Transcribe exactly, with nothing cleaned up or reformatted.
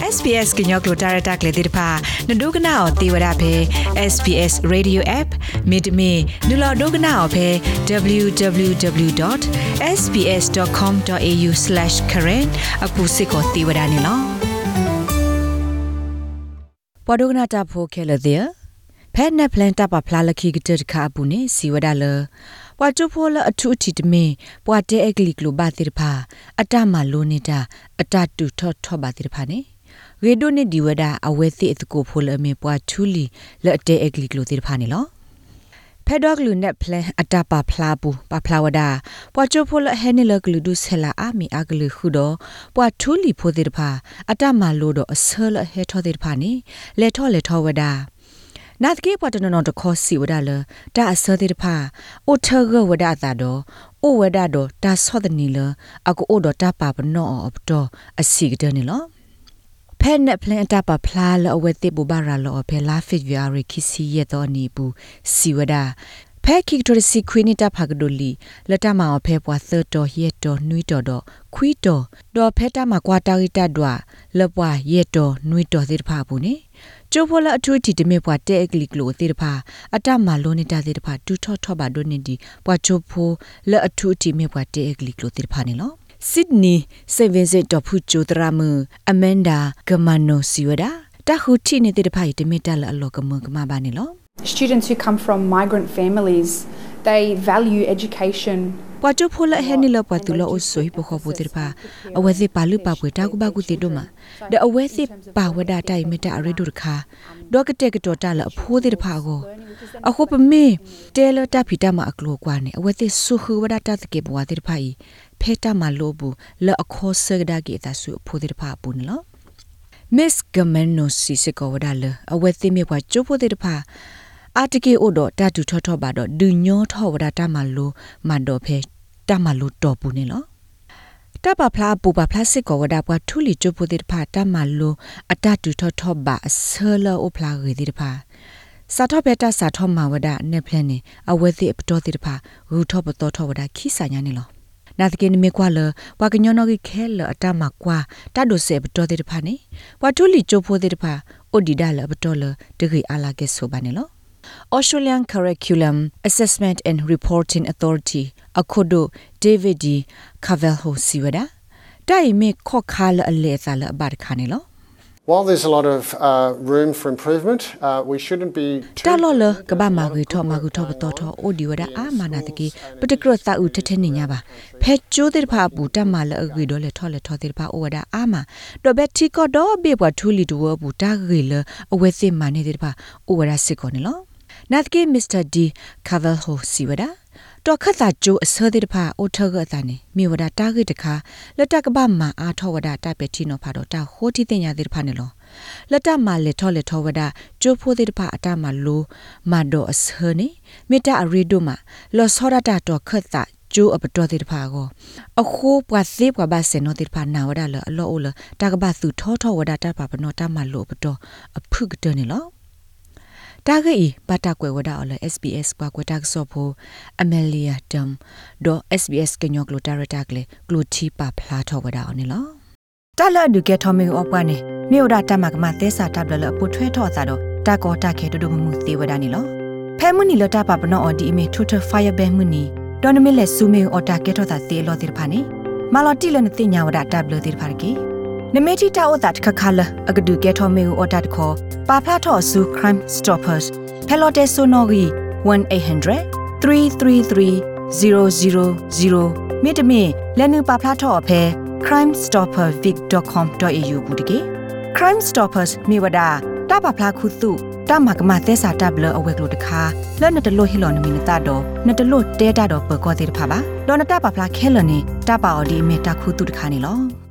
S B S ကညောကလိုတာရတာကလေးတဲ့ဖာနဒုကနာအောတေဝရဖဲ S B S Radio App မြေတမင်နူလာဒုကနာအောဖဲ double-u double-u double-u dot s b s dot com dot a u slash current အခုစစ်ကိုတေဝရနေလောပဒုကနာတာဖိုခဲလတဲ့ဖဲနက်ပလန်တာပဖလာလခိကတခါပူနေစီဝဒါလပွာချိုဖိုလအထုအတီတမင်ပွာတဲအကလီကလိုဘာတိရဖာအတမလိုနေတာအတတူထော့ထော့ဘာတိရဖာနေရေဒိုနေဒီဝဒါအဝဲသိအတကိုဖိုလအမေပွာထူလီလက်တဲအကလီကလိုတိရဖာနေလောဖဲဒေါကလူနက်ပလန်အတပဖလာပူပဖလာဝဒါပွာချိုဖိုလဟဲနေလကလူဒုဆလာအာမီအကလူခုတော့ပွာထူလီဖိုတိရဖာအတမလိုတော့အဆလဟဲထောတိရဖာနေလေထောလေထောဝဒါနာတကေပတနနတခောစီဝဒါလတာအစတိတဖာအိုထဂဝဒါတာတော့အိုဝဒါတော့တာဆောဒနီလအကူအိုတော့တာပါပနောအပတော့အစီကတနေလောဖဲနက်ပလန်တာပဖလာလအဝဲတိဘူဘာရာလောဖဲလာဖစ်ဗီအာရီခီစီရတော့နီဘူးစီဝဒါဖဲခိကတိုစီခွီနီတာဖာကဒိုလီလတမအဖဲပွားသတော်ရဲတော်နွီတော်တော့ခွီတော်တော့ဖဲတာမကွာတာရီတာဒွာလပွားရဲတော်နွီတော်တိတဖာဘူးနေကျိုးဖိုလာအထူးတီတမေပွားတဲအကလီကလိုတိတဖာအတမလုံးနေတာတိတဖာတူထော့ထော့ပါဒိုနေဒီပွားချိုဖိုလအထူးတီမေပွားတဲအကလီကလိုတိတဖာနေလောစစ်နီစေဗင်စစ်တော့ဖူချိုဒရာမအမန်ဒါဂမနိုစီဝဒါတခုတီနေတိတဖာတမေတလအလောကမကမဘာနေလော Students who come from migrant families, they value education. ပွာချိုဖိုလာဟဲနီလပွာတူလောအဆွေပခောပူတိပါအဝဲစစ်ပါလူပါပွေတာကူပါကူတိတို့မှာဒအဝဲစစ်ပါဝဒတိုင်မတအရီဒုခါဒေါကတက်ကတော့တာလအဖိုးတိတဖာကိုအခုပမေတဲလတာဖီတာမအကလောကွာနေအဝဲစစ်ဆုခဝဒတာတကေဘွာတိတဖာဤဖဲတာမလိုဘူးလအခောဆဂဒါကေတာဆုအဖိုးတိတဖာပူနလော Miss Gamano Sisiko wada le awe thimi kwa chopo de pa atike odo tatu thotho ba do du nyo tho wada tamalo mando phe tamalo to pu ne lo ta pa phla pu pa phla sik ko wada kwa thuli chopo de pa tamalo atatu thotho ba asela o phla ge de pa sa tho pe ta sa tho ma wada ne phlen ne awe thi pto de pa ru tho pto tho wada khi sa nya ne loနာတကင်းမေကွာလပွာကညောနောကခဲလအတမကွာတတ်ဒိုဆေပတော်တဲ့တဖာနေပွာထူလီချိုဖိုတဲ့တဖာအိုဒီဒါလပတော်လတဂီအလာကဲဆိုပါနေလော Australian Curriculum Assessment and Reporting Authority အခုဒို David D. Cavalho Siwada တိုင်မေခော့ခါလအလေသလအဘတ်ခါနေလော While there's a lot of uh, room for improvement, uh, we shouldn't be too... Talolo, kaba magu to magu to to to odi wada a mana tiki, particular ta u tete ninya ba. Phe chu de pha bu ta ma la agri do le tho le tho de pha o wada a ma. Do be ti ko do be bwa thu li do bu ta gri le awe sin ma ne de pha o wada sit ko ne lo. Na tiki Mister D. Cavalho si wada. တော့ခတ်တာကျိုးအစသေးတဖာအိုထဂအတန်နေမြေဝဒတာဂိတခါလက်တကပမာအာထောဝဒတာပဲတီနောဖာတော့တာဟိုတီတင်ရသေးတဖာနေလောလက်တမလက်ထောလက်ထောဝဒကျိုးဖိုးသေးတဖာအတမလိုမတော့အစနေမေတ္တာအရီဒိုမှာလောစောရတာတော့ခတ်တာကျိုးအပတော်သေးတဖာကိုအခုပွားသေးပွားပါစင်နောသေးတဖာနာဝဒလအလောအိုလတာကပသူထောထောဝဒတာပါပနောတာမလိုပတော်အဖုကတနေလောတာဂီပတာကွယ်ဝဒါအလ S B S ကွာကွတာဆောဖိုအမလီယာဒမ်ဒေါ S B S ကညောကလိုတာရတာကလေကလိုတီပါဖလာထောဝဒါအောင်နော်တာလာဒုကေထောမီအော့ပွားနေမြို့ဒါတမကမသဲစာတပ်လလပုထွဲထောတာတော့တာကောတာခဲတူတူမှုသေးဝဒါနေလောဖဲမနီလတာပါပနောအော်ဒီအမီထူထဖိုင်ယာဘဲမနီဒေါ်နမီလက်ဆူမီအော်တာကေထောတာသေးလောတိဖာနေမာလော်တီလနတင်ညာဝဒါတပ်လတိဖာကေနမေတီတာအိုတာခခါလအကဒုကေထောမီအော်တာတခောပါဖလာထောဆူ Crime Stoppers Pelote Sonori one eight hundred three three three zero zero zero မြေတမင်လက်နုပါဖလာထောအဖဲ crime stopper vic dot com dot a u ဘူးတကေ Crime Stoppers မြေဝဒတာပါဖလာခုစုတာမကမသဲစာတပ်လအဝဲကလို့တခါလက်နတလို့ဟီလော်နမီနတာတော့နတလို့တဲတာတော့ပကောသေးတဖာပါလောနတာပါဖလာခဲလနေတာပါအော်ဒီမေတာခုတုတခါနေလော